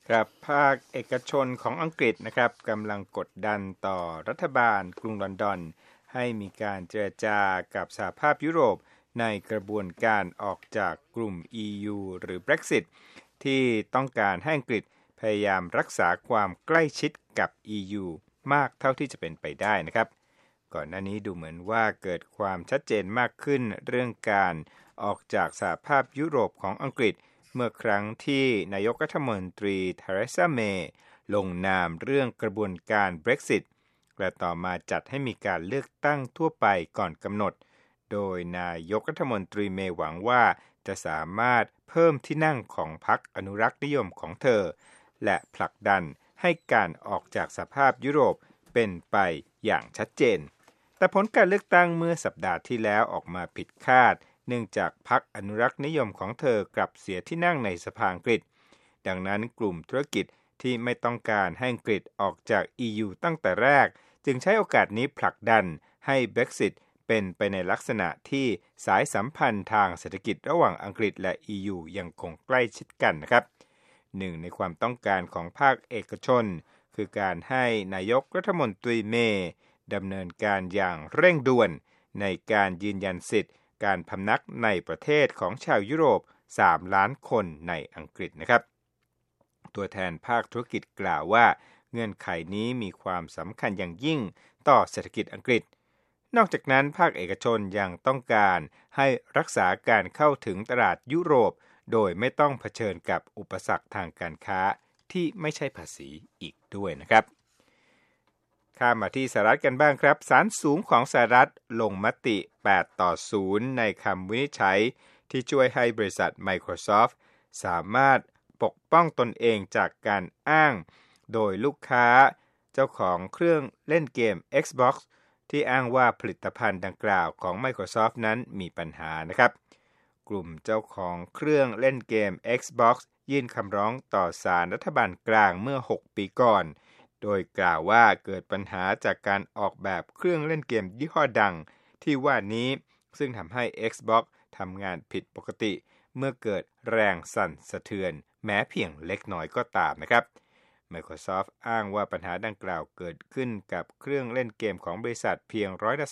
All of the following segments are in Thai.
ครับภาคเอกชนของอังกฤษนะครับกำลังกดดันต่อรัฐบาลกรุงลอนดอนให้มีการเจรจากับสหภาพยุโรปในกระบวนการออกจากกลุ่ม EU หรือ Brexit ที่ต้องการให้อังกฤษพยายามรักษาความใกล้ชิดกับ EU มากเท่าที่จะเป็นไปได้นะครับก่อนหน้านี้ดูเหมือนว่าเกิดความชัดเจนมากขึ้นเรื่องการออกจากสหภาพยุโรปของอังกฤษเมื่อครั้งที่นายกรัฐมนตรีเทเรซาเมย์ลงนามเรื่องกระบวนการ Brexit และต่อมาจัดให้มีการเลือกตั้งทั่วไปก่อนกำหนดโดยนายกรัฐมนตรีเมย์หวังว่าจะสามารถเพิ่มที่นั่งของพรรคอนุรักษ์นิยมของเธอและผลักดันให้การออกจากสหภาพยุโรปเป็นไปอย่างชัดเจนแต่ผลการเลือกตั้งเมื่อสัปดาห์ที่แล้วออกมาผิดคาดเนื่องจากพรรคอนุรักษ์นิยมของเธอกลับเสียที่นั่งในสภาอังกฤษดังนั้นกลุ่มธุรกิจที่ไม่ต้องการให้อังกฤษออกจาก EU ตั้งแต่แรกจึงใช้โอกาสนี้ผลักดันให้ Brexit เป็นไปในลักษณะที่สายสัมพันธ์ทางเศรษฐกิจระหว่างอังกฤษและ EU ยังคงใกล้ชิดกันนะครับหนึ่งในความต้องการของภาคเอกชนคือการให้นายกรัฐมนตรีเมย์ดำเนินการอย่างเร่งด่วนในการยืนยันสิทธิการพำนักในประเทศของชาวยุโรป3 ล้านคนในอังกฤษนะครับตัวแทนภาคธุรกิจกล่าวว่าเงื่อนไขนี้มีความสำคัญอย่างยิ่งต่อเศรษฐกิจอังกฤษนอกจากนั้นภาคเอกชนยังต้องการให้รักษาการเข้าถึงตลาดยุโรปโดยไม่ต้องเผชิญกับอุปสรรคทางการค้าที่ไม่ใช่ภาษีอีกด้วยนะครับข้ามมาที่สหรัฐกันบ้างครับศาลสูงของสหรัฐลงมติ8-0ในคำวินิจฉัยที่ช่วยให้บริษัท Microsoft สามารถปกป้องตนเองจากการอ้างโดยลูกค้าเจ้าของเครื่องเล่นเกม Xbox ที่อ้างว่าผลิตภัณฑ์ดังกล่าวของ Microsoft นั้นมีปัญหานะครับกลุ่มเจ้าของเครื่องเล่นเกม Xbox ยื่นคำร้องต่อศาลรัฐบาลกลางเมื่อ6 ปีก่อนโดยกล่าวว่าเกิดปัญหาจากการออกแบบเครื่องเล่นเกมยี่ห้อดังที่ว่านี้ซึ่งทำให้ Xbox ทำงานผิดปกติเมื่อเกิดแรงสั่นสะเทือนแม้เพียงเล็กน้อยก็ตามนะครับ Microsoft อ้างว่าปัญหาดังกล่าวเกิดขึ้นกับเครื่องเล่นเกมของบริษัทเพียง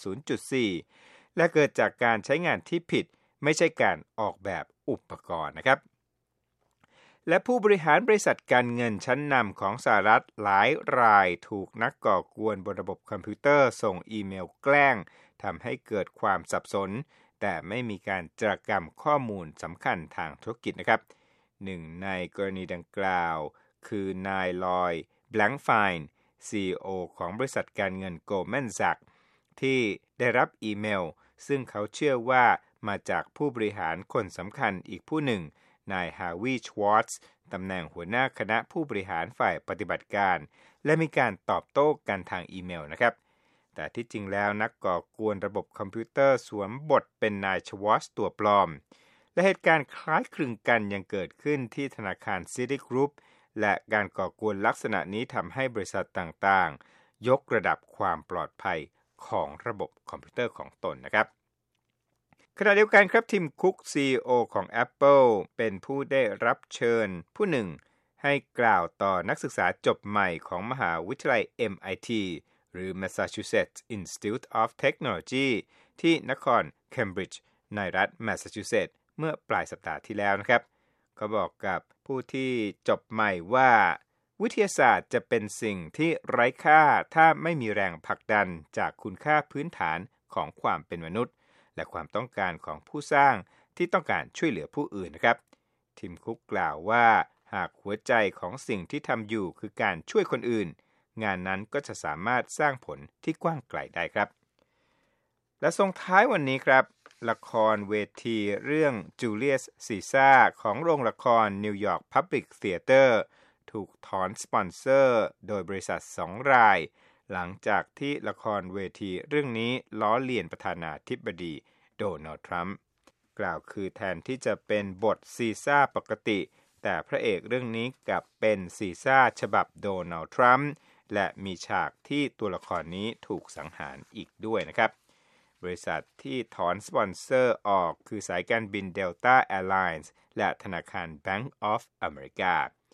0.4%และเกิดจากการใช้งานที่ผิดไม่ใช่การออกแบบอุปกรณ์นะครับและผู้บริหารบริษัทการเงินชั้นนำของสหรัฐหลายรายถูกนักก่อกวนบนระบบคอมพิวเตอร์ส่งอีเมลแกล้งทำให้เกิดความสับสนแต่ไม่มีการจารกรรมข้อมูลสำคัญทางธุรกิจนะครับหนึ่งในกรณีดังกล่าวคือนายลอยแบล็งไฟน์ CEO ของบริษัทการเงิน Goldman Sachs ที่ได้รับอีเมลซึ่งเขาเชื่อว่ามาจากผู้บริหารคนสำคัญอีกผู้หนึ่งนายฮาวีชวอตส์ตำแหน่งหัวหน้าคณะผู้บริหารฝ่ายปฏิบัติการและมีการตอบโต้กันทางอีเมลนะครับแต่ที่จริงแล้วนักก่อกวนระบบคอมพิวเตอร์สวมบทเป็นนายชวอตส์ตัวปลอมและเหตุการณ์คล้ายคลึงกันยังเกิดขึ้นที่ธนาคารซิตี้กรุ๊ปและการก่อกวนลักษณะนี้ทำให้บริษัทต่างๆยกระดับความปลอดภัยของระบบคอมพิวเตอร์ของตนนะครับขณะเดียวกันครับทีมคุก CEO ของ Apple เป็นผู้ได้รับเชิญผู้หนึ่งให้กล่าวต่อนักศึกษาจบใหม่ของมหาวิทยาลัย MIT หรือ Massachusetts Institute of Technology ที่นครเคมบริดจ์ในรัฐแมสซาชูเซตส์เมื่อปลายสัปดาห์ที่แล้วนะครับเขาบอกกับผู้ที่จบใหม่ว่าวิทยาศาสตร์จะเป็นสิ่งที่ไร้ค่าถ้าไม่มีแรงผลักดันจากคุณค่าพื้นฐานของความเป็นมนุษย์และความต้องการของผู้สร้างที่ต้องการช่วยเหลือผู้อื่นนะครับทีมคุกกล่าวว่าหากหัวใจของสิ่งที่ทำอยู่คือการช่วยคนอื่นงานนั้นก็จะสามารถสร้างผลที่กว้างไกลได้ครับและส่งท้ายวันนี้ครับละครเวทีเรื่องจูเลียสซีซ่าของโรงละครนิวยอร์กพับลิกธีเตอร์ถูกถอนสปอนเซอร์โดยบริษัท2 รายหลังจากที่ละครเวทีเรื่องนี้ล้อเลียนประธานาธิบดีโดนัลด์ทรัมป์กล่าวคือแทนที่จะเป็นบทซีซ่าปกติแต่พระเอกเรื่องนี้กลับเป็นซีซ่าฉบับโดนัลด์ทรัมป์และมีฉากที่ตัวละครนี้ถูกสังหารอีกด้วยนะครับบริษัทที่ถอนสปอนเซอร์ออกคือสายการบิน Delta Airlines และธนาคาร Bank of America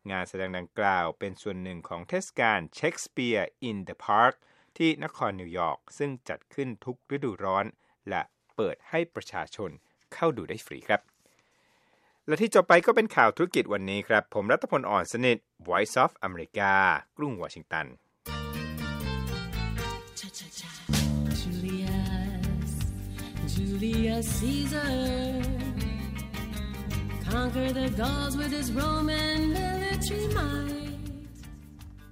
งานแสดงดังกล่าวเป็นส่วนหนึ่งของเทศกาล Shakespeare in the Park ที่นครนิวยอร์กซึ่งจัดขึ้นทุกฤดูร้อนและเปิดให้ประชาชนเข้าดูได้ฟรีครับและที่จบไปก็เป็นข่าวธุรกิจวันนี้ครับผมรัตพล อ่อนสนิท Voice of America กรุงวอชิงตัน Julius Caesar conquered the Gauls with his Roman military might